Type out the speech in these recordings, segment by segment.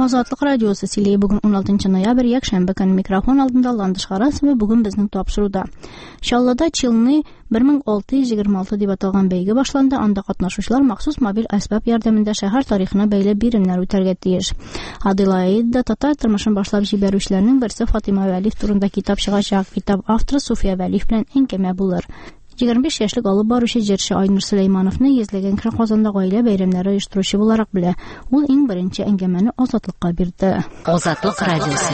Азатлык радиосы сөйлей. Бүген 16 ноябрь, якшәмбе көн микрофон алдында Ландыш Харасова бүген безнең тапшыруда. Чаллыда Чилны 1626 дип аталган бәйге башланды. Анда катнашучылар махсус мобиль әсбап ярдәмендә шәһәр тарихына бәйле биремнәр үтәргә тиеш. Аделаида татар тормышын башлап җибәрүчеләрнең берсе Фатима Вәлиев турында китап чыгачак. Китап авторы Суфия Вәлиев белән әңгәмә булыр. 25 яшьлек алып баручы җырчы Айнур Сөләймановны йөзләгән кеше Казанда гаилә бәйрәмнәре оештыручы буларак белә. Ул иң беренче әңгәмәне Азатлыкка бирде. Азатлык радиосы.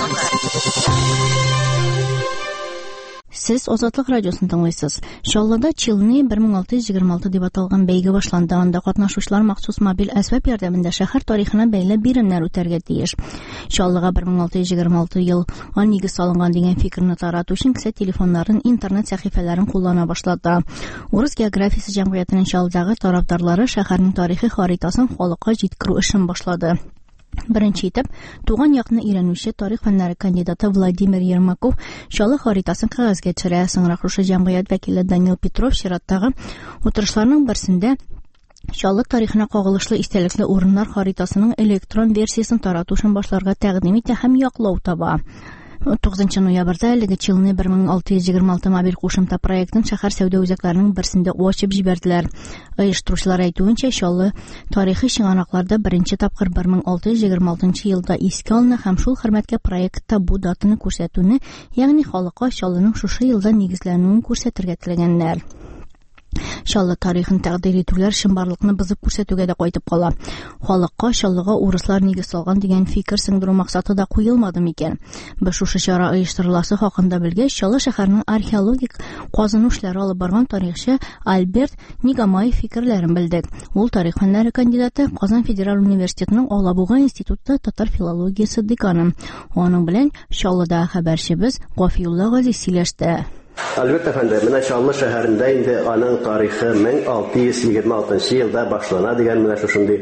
Сез Азатлык радиосын тыңлыйсыз. Чаллыда Чилны 1626 дип аталган бәйге башланды. Анда катнашучылар махсус мобиль әсбап ярдәмендә шәһәр тарихына бәйле биремнәр үтәргә тиеш. Чаллыга 1626 елга нигез салынган дигән фикерне тарату өчен кесе телефоннарын, интернет сәхифәләрен куллана башлады. Урыс географиясе җәмгыятенең Чаллыдагы тарафдарлары шәһәрнең тарихи харитасын халыкка җиткерү эшен башлады. Беренче итеп, туган якны өйрәнүче тарих фәннәре кандидаты Владимир Ермаков Чаллы харитасын кәгазьгә төшерә. Соңрак шушы җәмгыять вәкиле Данил Петров чираттагы утырышларның берсендә Чаллы тарихына кагылышлы истәлекле урыннар харитасының электрон версиясын тарату өчен башларга тәкъдим итә һәм яклау таба. 9 ноябрьдә әлеге Чилны 1626 мобиль кушымта проектын шәһәр сәүдә үзәкләренең берсендә ачып җибәрделәр. Оештыручылар әйтүенчә, Чаллы тарихи чыганакларда беренче тапкыр 1626 елда искә алына һәм шул хөрмәткә проектта бу датаны күрсәтүне, ягъни халыкка Чаллының шушы елда нигезләнүен күрсәтергә теләгәннәр. Чаллы тарихын тәкъдир итүләр чынбарлыкны бозып күрсәтүгә дә кайтып кала. Халыкка Чаллыга урыслар нигез салган дигән фикер сеңдерү максаты да куелмады микән? Без шушы чара оештырыласы хакында белгәч, Чаллы шәһәренең археологик казыну эшләре алып барган тарихчы Альберт Нигамаев фикерләрен белдек. Ул тарих фәннәре кандидаты, Казан федераль университетының Алабуга институты татар филологиясе деканы. Аның белән Чаллыда хәбәрчебез Гафиулла Газиз сөйләште. Әлбәттә, менә Чаллы шәһәрендә инде аның тарихы 1626 елда башлана дигән менә шундый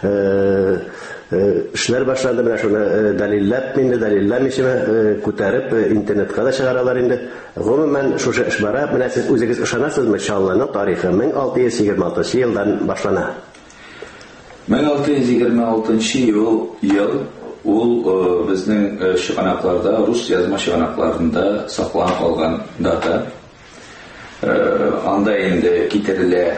эшләр башланды. Менә шуны дәлилләмичә күтәреп интернетка да чыгаралар инде. Гомумән шушы эш бара. Менә сез үзегез ышанасызмы, Чаллының тарихы 1626 елдан башлана? 1626 ел ул безнең чыганакларда, рус язма чыганакларында сакланып калган дата. Анда инде китерелә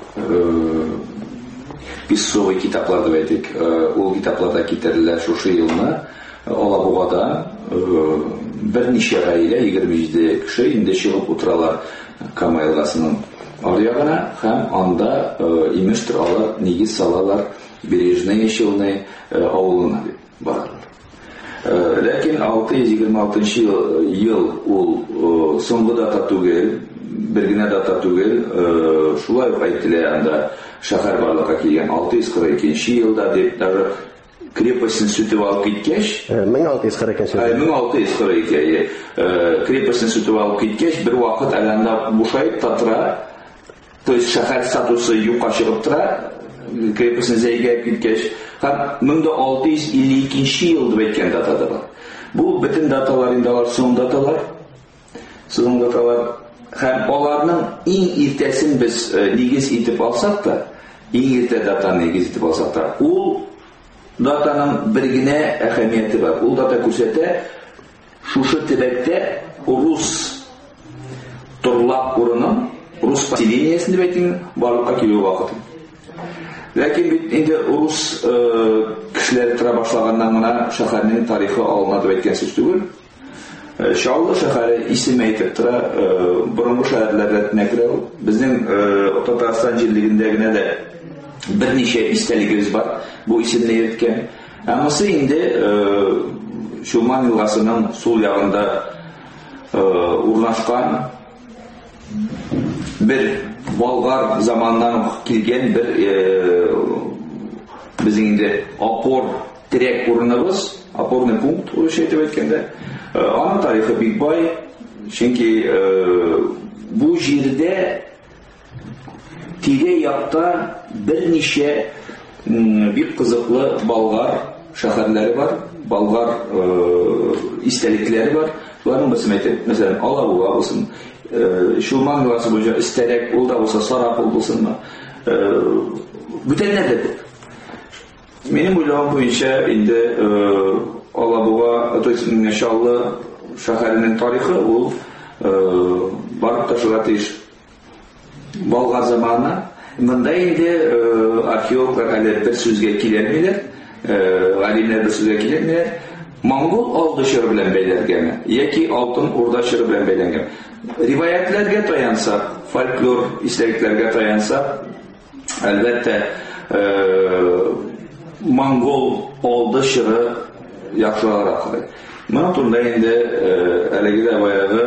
писовый китаплар дип әйтик. Ул китапларда китерелә шушы елны Алабугада берничә гаилә, 27 кеше инде чыгып утыралар Кама елгасының аръягына һәм анда имештер алар нигез салалар Бережные Челны авылына дип баралар. Ләкин 626 ел ул соңгы дата түгел, бер генә дата түгел, шулай ук әйтелә анда шәһәр барлыкка килгән 642 елда дип, даже крепостьне сүтеп алып киткәч, 1642 крепостьне сүтеп алып киткәч, бер вакыт әлендә бушайып татыра, то есть шәһәр статусы юкка чыгып тора, крепостьне зәйгәп киткәч, һәм 1652 ел дип әйткән дата бар. Бу бөтен даталар инде алар соң даталар. Һәм аларның иң иртәсен без нигез итеп алсак та, иң иртә датаны нигез итеп алсак та, ул датаның бер генә әһәмияте бар. Ул дата күрсәтә, шушы төбәктә рус торлак урынын, рус поселениясен дип әйтим, барлыкка килү вакыты. Ләкин бит инде рус кешеләре тора башлаганнан гына шәһәрнең тарихы алына дип әйткән сүз түгел. Чаллы шәһәре исем әйтеп тора, борынгы шәһәрләр рәтенә керә ул. Безнең Татарстан җирлегендә генә дә берничә истәлегебез бар, бу исемне йөрткән. Әммасы инде Чулман елгасының сул ягында урнашкан бер Болгар заманнан килгән бер безнең инде опор терәк урыныбыз, опорный пункт урысча әйтеп әйткәндә, аның тарихы бик бай, чөнки бу җирдә тирә-якта берничә бик кызыклы болгар шәһәрләре бар, болгар истәлекләре бар. Шуларның берсен әйтеп, мәсәлән, Алабуга булсын, Чулман елгасы буенча Истәрәк, ул да булса Сарапул булсынмы, бүтәннәр дә күп. Benim uylağım boyunca indi Alabığa, то есть Şallı şəhərinin tarixi o barıb taşığa teyiş Balğar zamanına. Bunda indi arxeologlar hələ bir sözgə kilənmilər, alimlər bir sözgə kilənmilər. Mongol aldı şırı bilən bəylərgəmi, yəki altın orda şırı bilən bəylərgəmi. Rivayətlərgə dayansaq, folklor istəklərgə dayansaq, əlbəttə Mongol aldı şırı yaxşılaraq qalır. Mənə turda indi ələgidə bayağı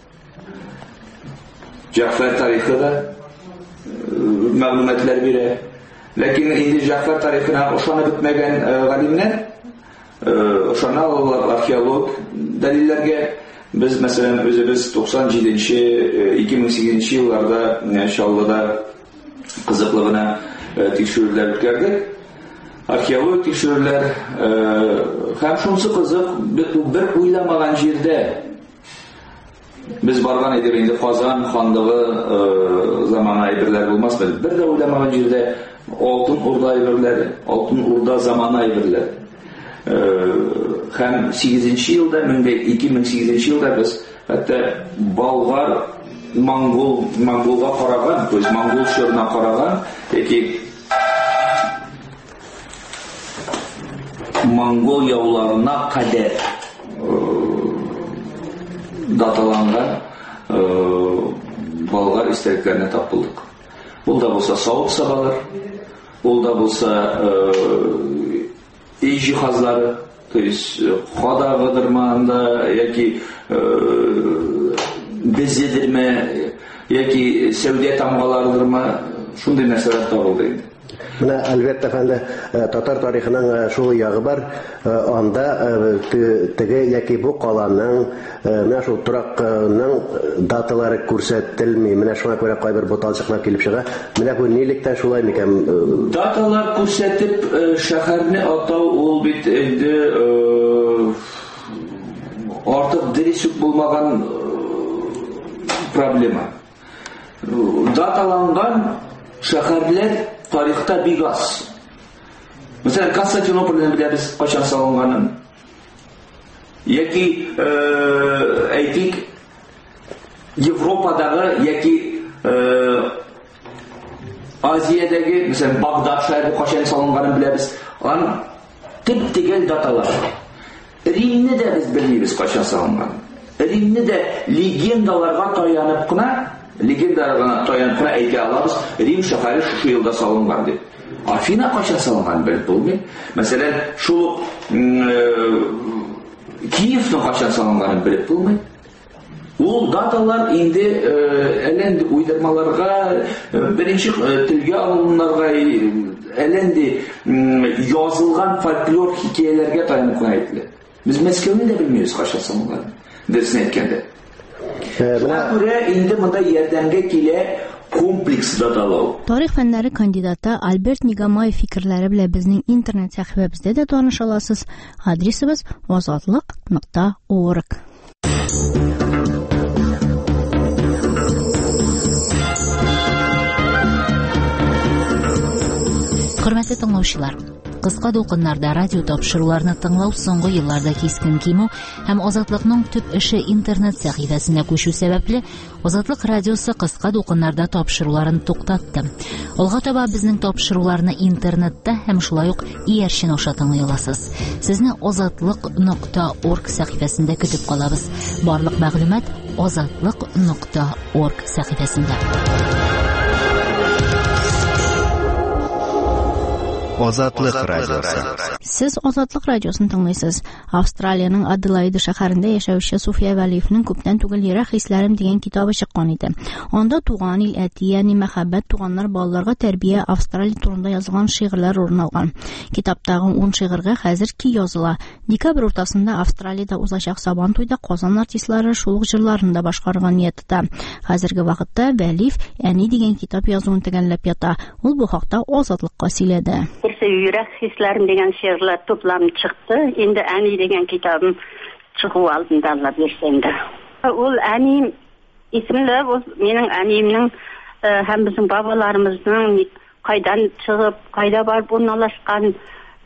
Cəfər tarixi da məlumatlar verir. Lakin indi Cəfər tarixinə oşana bitməgən qalimlər, oşana arxeolog dəlillərgə biz məsələn özümüz 97-ci, 2008-ci yıllarda Şallıda qızıqlığına tekşürürlər ötkərdik. Arxeolog tekşürürlər həm şunsu qızıq bir uylamağan yerdə biz barğan edib indi Qazan xanlığı zamanı aybirlər olmaz mı? Bir də uylamağan yerdə altın urda aybirlər, altın urda zamanı aybirlər. Həm 8-ci yılda, 2008-ci yılda biz hətta Balğar Mongolğa qarağan, to есть Mongol şörünə qarağan, peki Mongol yavlarına qədər datalanğan Balğar istəklərinə tapıldıq. Bu da bolsa savut sabalar, bu da bolsa ey cihazları, to есть xada qıdırmağında, yəki bezdirmə, yəki səvdiyə tamğalardırma, şunday nəsələr tapıldı indi. Buna əlbəttə efendi Tatar tarixinin şул yağı var. Anda təgə yəki bu qalanın mənə şul turaqның dataları күрсәтелми. Mənə şuna görə qayber botalçıqlar kelib çığa. Mənə bu nilikdə şulay mикән? Datalar күрсәтеп şəhərni atau ol bit indi artıq diriş bulmağan problema. Datalanğan şəhərlər tarixdə bir az. Məsələn, Konstantinopol'dan biliriz qaçan salınğanın. Yəki aytik Avropadagı, yəki Aziyadagı, məsələn, Bağdad şəhəri qaçan salınğanın biliriz. Lan tip-tegel datalar. Rimni də biz bilmiyoruz qaçan salınğanın. Rimni də legendalarga tayanıb qına aytı alırız. Rim şəhəri şu yılda salınğandı. Afina qaçan salınğanı bilib olmayın. Məsələn, şu Kiyev'nin qaçan salınğanı bilib olmayın. O datalar indi elendi uydurmalarga, birinci tilge alınlarga, elendi yazılgan folklor hikayelerge dayanıp aytlı. Biz Meskevini de bilmiyoruz qaçan salınğanı. Dersini etkende. Buna görə indi bunda yerdəmgə kilə kompleks datalau. Tarix fənləri kandidata Albert Nigamayev fikirləri bilə bizning internet səhifəmizdə də tanış olasınız. Adresimiz ozodliq.org. Hörmətli dinləyicilər, qısqa dolqunlarda radio tapşırılarını tınlау соңгы yıllarda keskin кимү һәм Азатлыкның төп эше интернет сәхифәсенә күчү сәбәпле Азатлык радиосы qısqa dolqunlarda tapşırıларын туктатты. Алга таба безнең тапшыруларны интернетта һәм шулай ук иярчен аша тыңлый аласыз. Сезне ozodliq.org сәхифәсендә көтеп калабыз. Барлык мәгълүмат ozodliq.org сәхифәсендә. Азатлык радиосы. Siz Azadlıq radiosunu dinləyirsiniz. Avstraliyanın Adelaide şəhərində yaşayışı Sufiya Vəliyevnin Küpdən Tugul Yerək Hisslərim degan kitabı çıxqan idi. Onda tuğan il əti, yəni məhəbbət, tuğanlar, ballarga tərbiyə, Avstraliya turunda yazılan şiirlər orun alğan. Kitabdağın 10 şiirgə həzir ki yazıla. Dekabr ortasında Avstraliyada uzlaşaq Saban toyda Qazan artistləri şuluq jırlarında başqarğan niyətdə. Həzirgi vaqtda Vəliyev Əni degan kitab yazуын təgəlləb yata. Ol bu haqda Azadlıqqa söylədi. Yürek hislerim degen şiirler toplam çıktı. Şimdi Ani degen kitabım çıkıp aldığında Allah versendi. O Ani isimli, o benim Anim'nin hem bizim babalarımızın kaydan çıkıp, kayda barıp ornalaşkan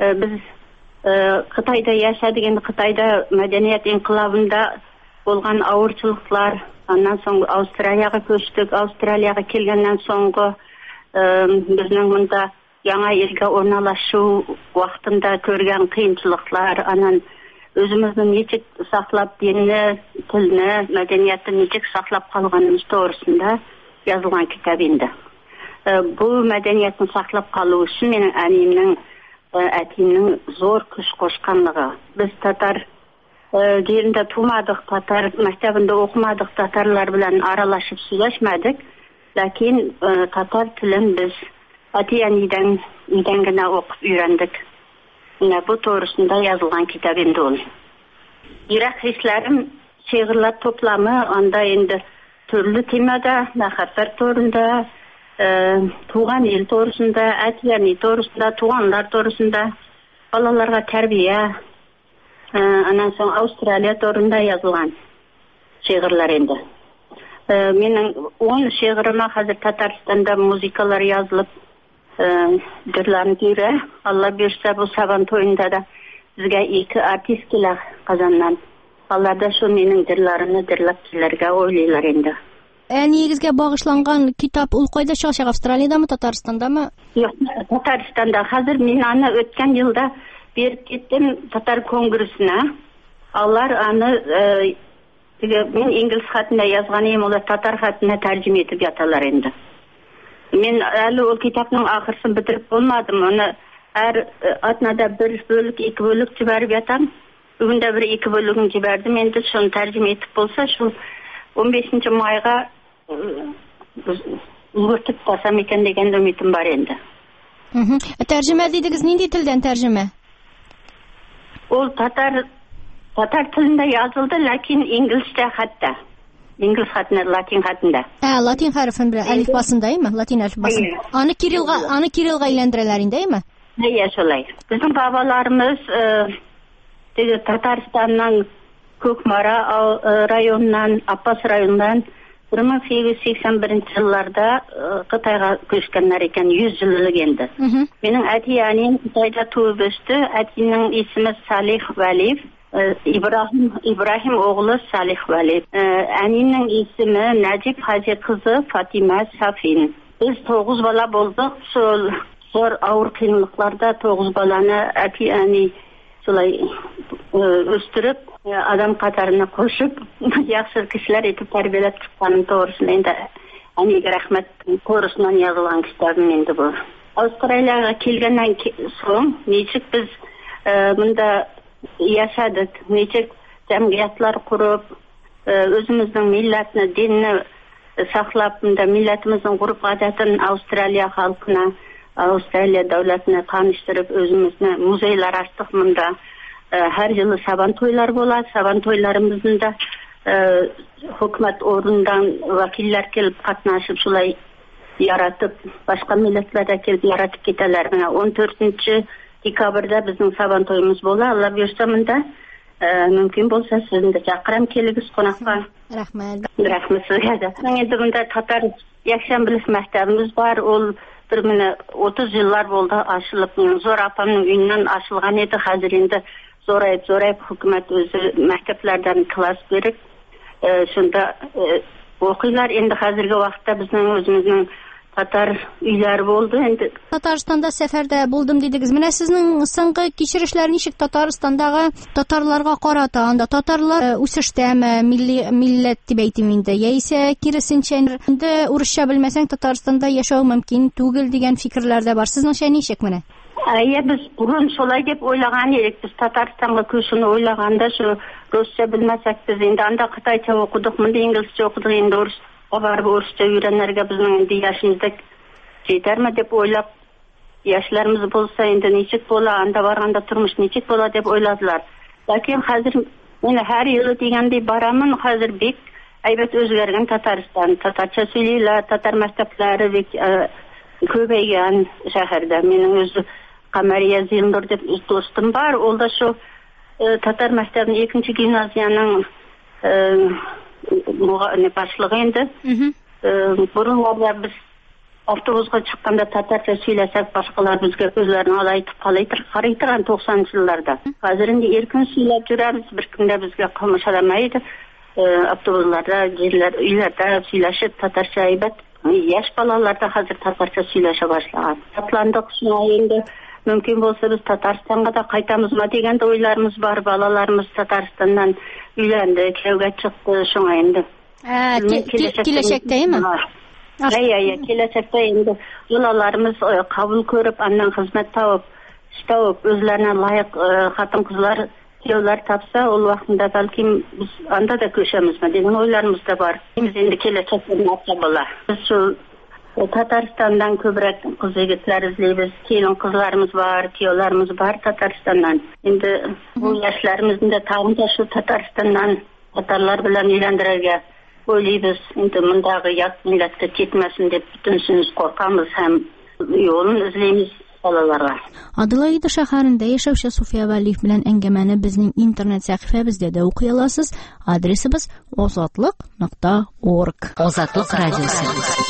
Biz Қытайда яшадық, енді Қытайда мәдениет инқилабында болған ауыртшылықтар, андан соң Австралияға көштік. Австралияға келгеннен соңғы біздің мұнда яңа елге орналашу уақытында көрген қиыншылықтар, анан өзіміздің нечек сақлап дінні, тілні, мәдениетті нечек сақлап қалғанымыз тоғрысында жазылған кітап енді. Бұл мәдениетін сақлап қалу үшін менің әнемнің, әтемнің зор күш қошқанлығы. Біз татар жерінде тумадық, татар мәктәбінде оқымадық, татарлар білән аралашып сөйләшмәдік, ләкин татар тілін біз әти-әниден генә оқып үйрәндік. Бұл тоғрысында yazılған китап енді ол. Ирак хисләрім шиғырлар топламы, анда енді түрлі темада, нақаттар турында, туған ел турысында, әти-әни турысында, туғанлар турысында, балаларға тәрбие, анан соң Австралия турында yazылған шиғырлар енді. Менің 10 шиғырыма қазір Татарстанда музыкалар yazылып, жырларын түйрі. Алла берсе, бұл сабан тойында да бізге 2 артист келер Қазаннан. Алла да şu менің жырларымны жырлап келерге ойлайлар енді. Негізге бағышланған китап ул қайда шығачак, Австралиядамы, Татарстандамы? Жоқ, Татарстанда. Қазір мен аны өткен жылда беріп кеттім Татар конгресіне. Алар аны мен инглиз хатында жазған ем, олар татар хатына тәржім етіп жаталар енді. Мен әлі ол китаптың ақырсын бітіріп болмадым. Оны әр атнада 1 бөлік, 2 бөлік жібәріп ятам. Бүгінде 1-2 бөлігін жібәрдім. Енді шоны тәржім етіп болса, шо 15 майға үлгіртіп басам екен деген үмітім бар енді. Тәржіме дейдіңіз, нендей тілден тәржіме? Ол татар тілінде yazıldı, ләкин инглизче хатта. İngiliz xatında, Latin xatında. Latin harfin bir alifbasındayım, Latin alifbasında. Anı Kirillga ilendirelerindeyim? Hayır, şolay. Bizim babalarımız Tatarstan'dan, Kökmara rayonundan, Abbas rayonundan 1881 yıllarda Kıtayga köşkenler eken 100 yıllık endi. Benim әти-әнем Kıtayda tuğup östü. Әтinin ismi Salih Valiyev. İbrahim oğlu Salih Valiyev. Әнемнің ismi Necip Hacı kızı Fatima Safin. Biz 9 bala bulduk. Zor ağır kıyımlıklarda 9 balanı әти-әни солай өстіріп, адам қатарына қошып, жақсы кісілер етіп тәрбиелеп шыққаным тоғрысында енді әнеге рахмет тоғрысынан жазылған кітабым енді бұл. Австралияға келгеннен соң нечік біз мұнда яшадық, нечік жәмғиятлар құрып, өзіміздің милләтіні, дінні сақлап, милләтіміздің ғұрып ғадатын Австралия халқына, Австралия дәулетіне таныштырып, өзімізді музейлар аштық мұнда. Her yılı saban toylar болады. Saban toylarımızda hükümet orundan vakiller kelip katnaşıp şulay yaratıp, başka milletlerle kelip yaratıp keteler. 14. dekabrda bizim saban toyumuz bola. Allah buyursa mında mümkün bolsa sizin de çakıram keliniz konakka. Rahmet. Rahmet sizge de. Endi bunda Tatar Yakşambilis mektebimiz var. Ol 30 yıllar oldu açılıp. Zor apamның үйінен açılgan edi. Hazır endi zorayıp hükümet özü mekteplerden klas verip şunda okuylar. Endi hazırki vaqtda bizning özümüzün Tatar üyleri oldu. Endi Tatarstanda seferde buldum dediniz. Mine sizning soңғы kechirishlar nechik Tatarstandağı tatarlarga qarata? Anda tatarlar o'sishdami, millat deb aytayım endi. Yaisa kirisincha endi urusha bilmasang Tatarstanda yashash mumkin tugul degan fikrlarda bor. Sizning nechik mine? Biz burun solay deb oylagan edik. Biz Tatarstan'a köşünü oylaganda şu Rusça bilmesek biz endi anda Kıtayça okuduk, mında İngilizce okuduk, endi barıp Rusça öğrenlerge bizning endi yaşımızda yetermi deb oylap, yaşlarımız bolsa endi nechik bola, anda barganda turmuş nechik bola deb oyladılar. Lakin hazır meni her yılı degende baramın, hazır bek aybet özgergen Tataristan. Tatarça söyleyler, Tatar mektepleri bek köpeygen şehirde. Mening özü Kamariya Zilnur deb dostum var. Ol da şu Tatar mektebinin 2. gimnaziyanın başlığı endi. Burunlarda biz Автобусқа шыққанда татарша сөйлесек, башқалар бізге көздерін алайтып қарай тұрған 90 жылдарда. Қазір енді еркін сөйлеп жүреміз, бір кімде бізге қылмышаламайды. Автобусларда, үйлерде сөйлешіп татарша айбат. Яш балаларда қазір татарша сөйлеше башлаған. Татландық енді мүмкін болса біз Татарстанға да қайтамыз ма деген ойларымыз бар. Балаларымыз Татарстаннан үйленді, күйеуге шықты, шоңа енді. Келешекте ме? Келешекте енді балаларымыз қабыл көріп, аннан қызмет тауып, өзлеріне лайық қатын қызлар, күйеулер тапса, ол уақытында бәлкім біз анда да көшеміз ме деген ойларымыз да бар. Біз енді келешектерін атқа бола. Біз сол Татарстандан көбірек қыз егетлер іздейбіз. Келін қызларымыз бар, күйеулеріміз бар Татарстаннан. Енді бұл яшыларымыздың да тағында шу Татарстаннан татарлар білен үйлендірерге ойлайбыз. Енді мұндағы ят милләтті кетмесін деп бүтінсініз қорқамыз һәм yolun izleyimiz балаларга. Аделаида шәһәрендә яшәүче Суфия Вәлиев белән әңгәмәне безнең интернет сәхифәбездә дә укый аласыз. Адресыбыз ozatliq.org. Озатлык радиосы.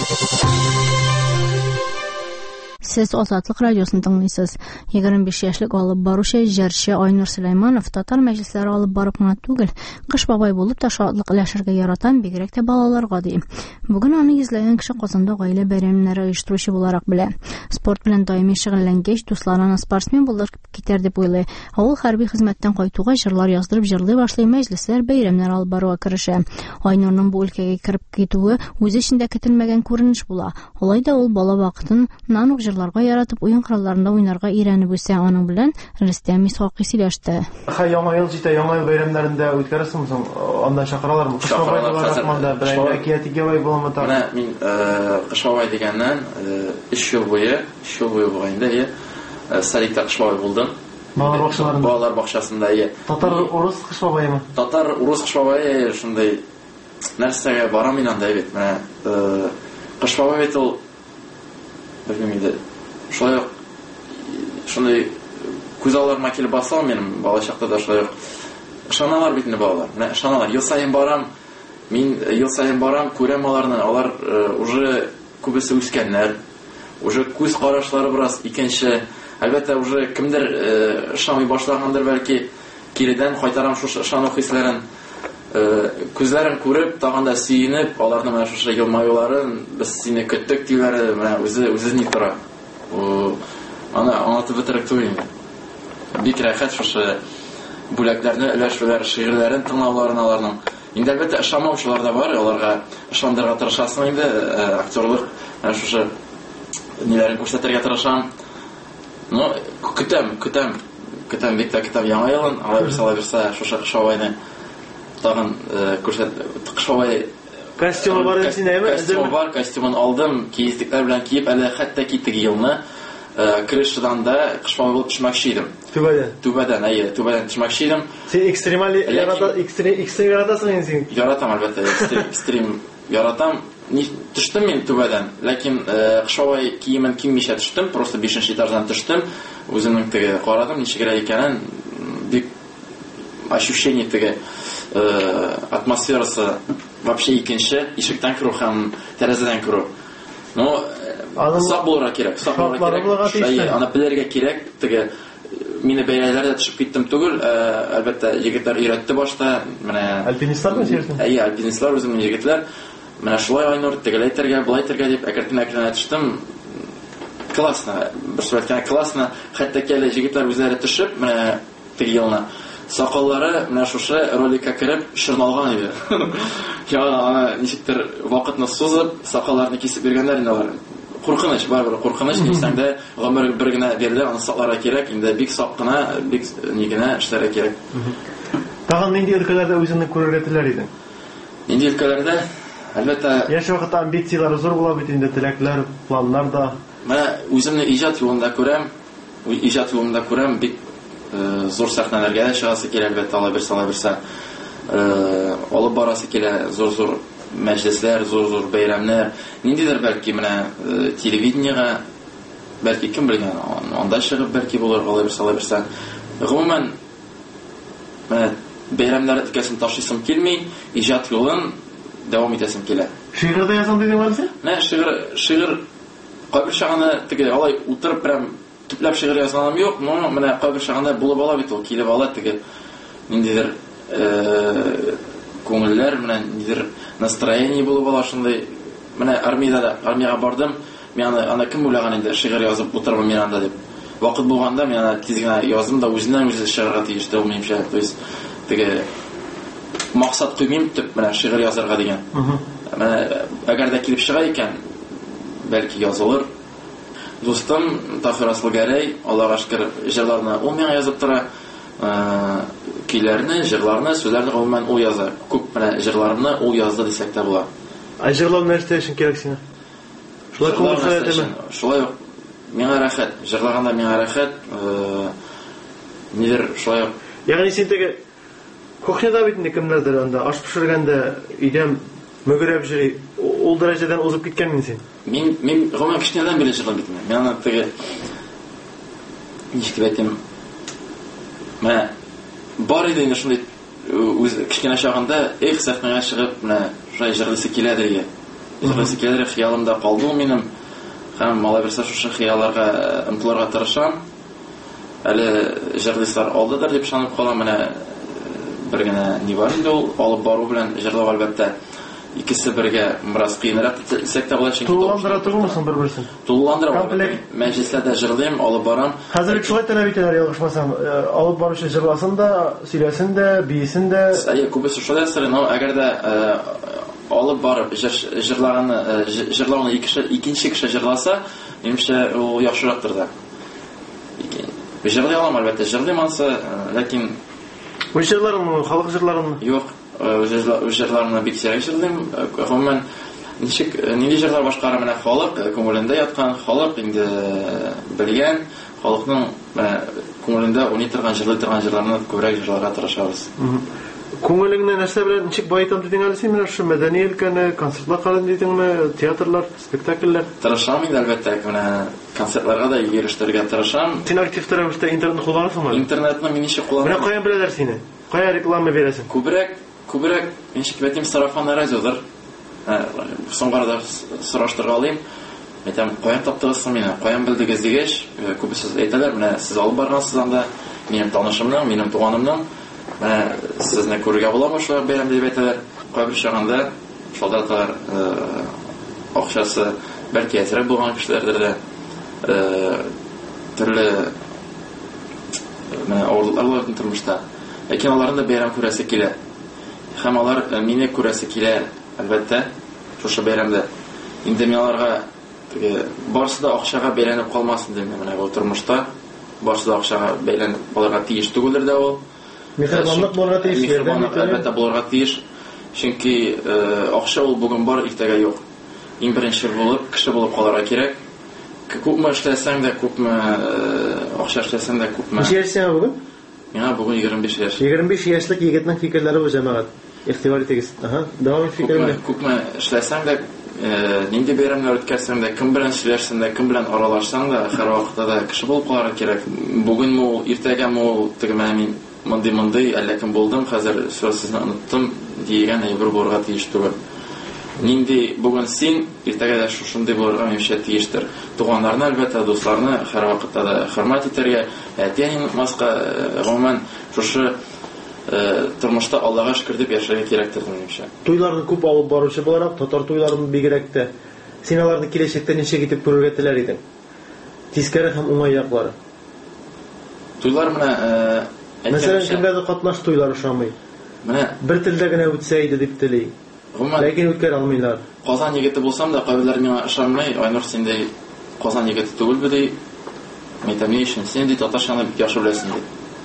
Сез Озатлык радиосын тыңлыйсыз. 25 яшьлек алып баручы җырчы Айнур Сөләйманов татар мәҗлесләре алып барып гына түгел, кыш бабай булып та шатлык өләшергә яратам, бигрәк тә балаларга ди. Бүген аны йөзләгән кеше Казанда гаилә бәйрәмнәре оештыручы буларак белә. Спорт белән даими шөгыльләнгәч, дусларына спортсмен булып китәр дип уйлый. Ул хәрби хезмәттән кайтуга җырлар яздырып җырлый башлый, мәҗлесләр, бәйрәмнәр алып баруга керешә. Айнурның бу өлкәгә кирип китүе үз эчендә көтелмәгән күренеш була. Алай да ул бала вакытын нан җырларга яратып, уен коралларында уйнарга өйрәнеп үсә. Аның белән Рөстәм Исхакый сөйләште. Яңа ел җитә, яңа ел бәйрәмнәрендә үткәрәсезме соң? Андан чакыралармы? Кыш бабай буларакмында бер әкиятигә бай буламы та? Менә мин кыш бабай дигәннән 3 ел буе булганда Саликта кыш бабай булдым. Балалар бакчасында. Татар урыс кыш бабаймы? Татар урыс кыш бабай шундый нәрсәгә барам мин анда бит. Менә кыш бабай бит ул белмим шундай күз алларыма килеп баса минем бала чакта да шулай ышаналар бит инде балалар. Менә ышаналар. Ел сайын барам, күрәм аларны. Алар уже күбесе үскәннәр. Уже күз карашлары бераз икенче. Әлбәттә уже кемдер ышанмый башлагандыр бәлки, киридән кайтарам шу ышану хисләрен. Күзләрен күреп, тагында сөенеп, аларның менә шушы елмаюларын без сине көттек диләр, менә үзе ни тора. Аны аңлатып бетереп туйм. Бик рәхәт шушы бүләкләрне өләшүләр, шигырьләрен тыңлауларын аларның. Инде әлбәттә ышанмаучылар да бар, аларга ышандырырга тырышасың инде, актерлык, менә шушы ниләрен күрсәтергә тырышам. Но көтәм бик тә көтәм яңа елын, алай берсә шушы кыш бабайны тагын күрсәт. Кыш бабай костюмы бар инде, костюмын алдым, киездекләр белән киеп, әле хәтта китте елны. Крышадан да кыш бабай булып төшмәкче идем. Түбәдән төшмәкче идем. Син экстрем яратасың инде. Яратам әлбәттә, экстрем яратам. Төштем мин түбәдән, ләкин кыш бабай киемен киммичә төштем, просто 5нче этаждан төштем. Үземнең теге карадым, ничегрәк икәнен, бик ощущение теге атмосферасы вообще икенче, ишектән керү һәм тәрәзәдән керү. Но сак булырга кирәк. Аны белергә кирәк. Теге мине бәйләләрдә төшеп киттем түгел, әлбәттә егетләр өйрәтте башта. Менә альпинистлармы сөйләсәң? Альпинистлар үземнең егетләр. Менә шулай Айнур тегеләйтергә, булайтырга дип әкрен төштем. Классно, бер сүрәткә классно. Хәтта кәле егетләр үзләре төшеп, менә теге елны сакаллары менә шушы роликка кереп шырналган иде. Аны ничектер вакытны сузып, сакалларны кисеп биргәннәр инде алар. Куркыныч, барыбер куркыныч дисәңдә, гомер бер генә бирде, аны сакларга кирәк, инде бик сак кына, бик нигенә эшләргә кирәк. Тагын нинди өлкәләрдә үзеңне күрергә теләр идең? Нинди өлкәләрдә? Әлбәттә, яшь вакытта амбициялар зур була бит инде, теләкләр, планнар да. Менә үземне иҗат юлында күрәм, бик зур сәхнәләргә чыгасы килә, әлбәттә, алай берсә алып барасы килә, зур мәҗлесләр, зур бәйрәмнәр. Ниндидер бәлки менә телевидениега, бәлки кем белгән, анда чыгып бәлки булыр, алай берсә. Гомумән менә бәйрәмнәр өлкәсен ташыйсым килми, иҗат юлын дәвам итәсем килә. Шигырь дә язам дидең әле? Менә шигырь кайбер чагында теге алай утырып прям төпләп шигырь язганым юк, но менә кайбер чагында булып ала бит ул, килеп ала теге ниндидер күңелләр, менә ниндидер настроение булып ала шундый. Менә армиягә бардым, мен аны кем уйлаган инде шигырь язып утырмын мен анда дип. Вакыт булганда мен аны тиз генә яздым да үзеннән-үзе шигырьгә тиештә ул минемчә. То есть теге максат куймыйм төп менә шигырь язарга дигән. Менә әгәр дә килеп чыга икән, бәлки язылыр. Дустым Таһир Асылгәрәй, Аллаһка шөкер, җырларны ул миңа язып тора. Көйләрне, җырларны, сүзләрне гомумән ул яза. Күп менә җырларны ул язды дисәк тә була. Җырлау нәрсә өчен кирәк сиңа? Шулай күңел хәләтеме? Шулай миңа рәхәт, җырлаганда миңа рәхәт. Нидер шулай. Ягъни син теге кухняда бит инде кемнәрдер анда аш пешергәндә өйдән мөгрәп җыри. Ул дәрәҗәдән узып киткәнмен син. Мин гомумән кичнәдән бери җырлап битмен. Мен аны теге ничек дип әйтим? Менә бар иде инде шундый үз кичкенә чагында сәхнәгә чыгып менә шулай җырлыйсы килә дигән. Җырлыйсы килә хыялымда калды ул минем. Һәм малай берсе шушы хыялларга ымтылырга тырышам. Әле җырлыйсылар алдыдыр дип шанып калам. Менә бер генә ни бар инде ул алып бару белән җырлау әлбәттә икесе бергә бераз кыйнрак итсәк тә була, чөнки тулыландыра тормыйсың бер-берсен. Тулыландыра. Мәҗлесләрдә җырлыйм, алып барам. Хәзер шулай таләп итәләр, ялгышмасам. Алып баручы җырласын да, сөйләсен дә, биесен дә. Күбесе шулай сыры, но әгәр дә алып барып җырлауны икенче кеше җырласа, минемчә ул яхшырактыр да. Җырлый алам әлбәттә, җырлыйм ансы, ләкин җырларымы, халык җырларымы? Юк, җырларымны бик сирәк җырлыйм. Гомумән нинди җырлар башкара менә халык күңелендә яткан, халык инде белгән, халыкның күңелендә уйный торган, җырлый торган җырларны күбрәк җырларга тырышабыз. Күңелеңне нәрсә белән ничек баетам дидең әле син? Менә шу мәдәни өлкәне, концертлар калын дидеңме, театрлар, спектакльләр? Тырышам инде әлбәттә, менә концертларга да йөрештергә тырышам. Син актив рәвештә интернетны кулланасыңмы? Интернетны мин ничек кулланам? Менә каян беләләр сине? Кая реклама бирәсең? Күбрәк ничек әйтим, сарафан радиодыр. Соңгырда сораштырга алыйм. Әйтәм, каян таптыгыз син мине? Каян белдегез дигәч, күбесе әйтәләр, менә сез алып баргансыз анда, минем танышымның, минем туганымның. Менә сезне күрергә буламы шулай бәйрәм дип әйтәләр. Кайбер чагында шулдаталар акчасы бәлки әзрәк булган кешеләрдер дә төрле менә авырлыклар булган тормышта. Ләкин аларны да бәйрәм күрәсе килә. Һәм алар мине күрәсе килә, әлбәттә, шушы бәйрәмдә. Инде мин аларга барысы да акчага бәйләнеп калмасын дим менә бу тормышта. Барысы да акчага бәйләнеп аларга тиеш түгелдер дә ул. Механизмлык булырга тиеш, әлбәттә булырга тиеш. Чөнки акча ул бүген бар, иртәгә юк. Иң беренче булып, кеше булып калырга кирәк. Күпме эшләсәң дә, күпме акча эшләсәң дә, күпме. Ничә яшьсең бүген? Миңа бүген 25 яшь. 25 яшьлек егетнең фикерләре бу җәмәгать. Игътибар итегез. Дәвам ит фикереңне. Күпме эшләсәң дә, нинди бәйрәмнәр үткәрсәң дә, кем белән сөйләшсәң дә, кем белән аралашсаң да, һәр вакытта да кеше булып калырга кирәк. Бүген ул, иртәгә ул тегемә мин мондый әллә кем булдым, хәзер сүзсезне оныттым дигән әйбер булырга тиеш түгел. Нинди бүген син, иртәгә дә шушындый булырга мөмкин тиештер. Туганнарны, әлбәттә, дусларны һәр вакытта да хөрмәт итәргә, әтиәнин маска гомумән шушы тормышта Аллаһка шөкер дип яшәргә кирәктер минемчә. Туйларны күп алып баручы буларак, татар туйларын бигрәк тә син аларны киләчәктә ничек итеп күрергә теләр идең? Тискәре һәм уңай яклары. Туйлар менә мәсәлән, кемдә катнаш туйлар ошамый. Менә бер телдә генә үтсә иде дип тели. Ләкин үткәр алмыйлар. Казан егете булсам да, кайберләр миңа ышанмый, Айнур синдәй Казан егете түгел бит. Мәйтәм өчен син ди татарчаны бик яхшы беләсең ди.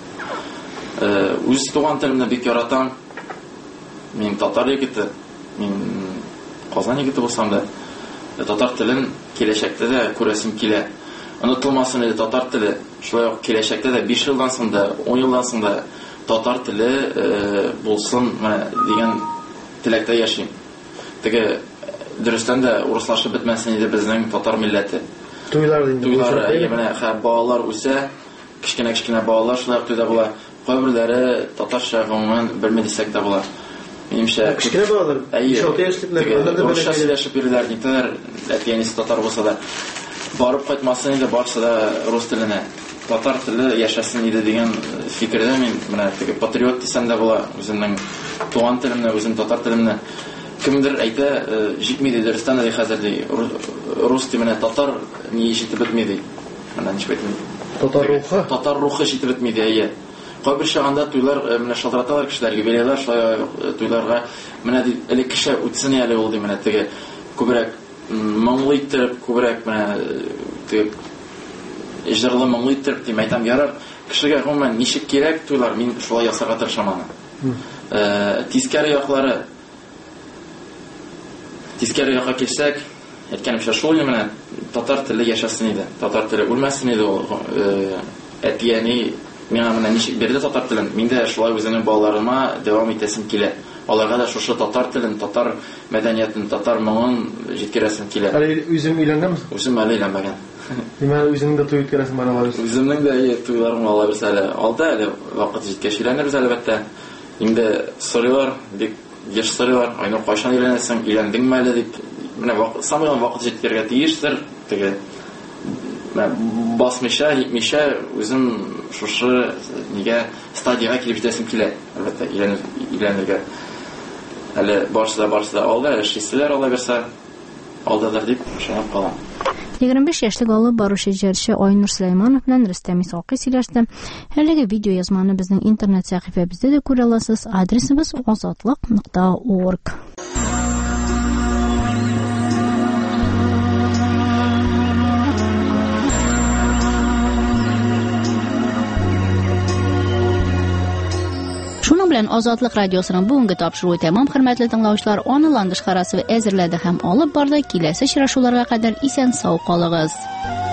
Үз туган телемне бик яратам. Мин татар егете, мин Казан егете булсам да, татар телен киләчәктә дә күрәсем килә. Онытылмасын иде татар теле. Шулай ук киләчәктә дә 5 елдан соң да, 10 елдан соң да татар теле булсын дигән теләктә яшим. Теге дөрестән дә урыслашып бетмәсен иде безнең татар милләте. Туйлар инде. Туйлар, менә балалар үсә, кичкенә балалар шулай туйда була. Кайберләре татарча гомумән белмәй дисәк тә була. Минемчә, кичкенә балалар, 5-6 яшьлекләр, урысча сөйләшеп йөриләр, нитәләр, әтиәнисе татар булса да. барып кайтмасын иде, барсы да рус теленә. Татар теле яшәсен иде дигән фикердә мин менә теге патриот дисәм дә була, үземнең туган телемне, үзем татар телемне. Кемдер әйтә, җитми ди дөрестән дә хәзер ди, рус теленә татар ни җитеп бетми ди. Менә ничек әйтмим. Татар рухы җитеп бетми ди, әйе. Кайбер чагында туйлар менә шалтыраталар кешеләргә, бирәләр шулай туйларга. Менә ди, элек кеше үтсен әле ул ди, менә теге күбрәк моңлы итеп, күбрәк менә теге җырлы моңлы итеп ди, мәйтәм ярар. Кешегә гомумән ничек кирәк туйлар, мин шулай ясарга тырышам аны. Тискәре яклары. Тискәре якка килсәк, әйткәнемчә шул менә татар теле яшәсен иде. Татар теле үлмәсен иде ул. Әтияни миңа менә ничек бирде татар телен. Мин дә шулай үзенең балаларыма дәвам итәсем килә. Аларга да шушы татар телен, татар мәдәниятен, татар моңын җиткерәсем килә. Әле үзем өйләнгәнме? Үзем әле өйләнмәгән. Димәк, үзеңнең дә туй үткәрәсең бар алар. Үземнең дә туйларым алар әле. Алда әле вакыт җиткәч өйләнербез әлбәттә. Инде сорыйлар, бик еш сорыйлар. Айнур, кайчан өйләнәсең? Өйләндеңме әле дип. Менә самый вакыт җиткәргә тиештер. Теге басмыйча, җитмичә үзем шушы нигә стадияга килеп җитәсем килә. Әлбәттә өйләнергә. Әле барсы да алда эшләр ала берсә алдадыр дип шуннан калам. 25 яшьлек алып баручы җырчы Айнур Сөләйманов белән Рөстәм Исхакый сөйләште. Әлеге видео язманы безнең интернет сәхифәбездә дә күрә аласыз. Адресыбыз azatlык.org. Шуның белән Азатлык радиосының бүгенге тапшыруы тәмам, хөрмәтле тыңлаучылар. Аныйландыш карасы әзерләде һәм алып барды. Киләсе очрашуларга кадәр исән-сау калыгыз.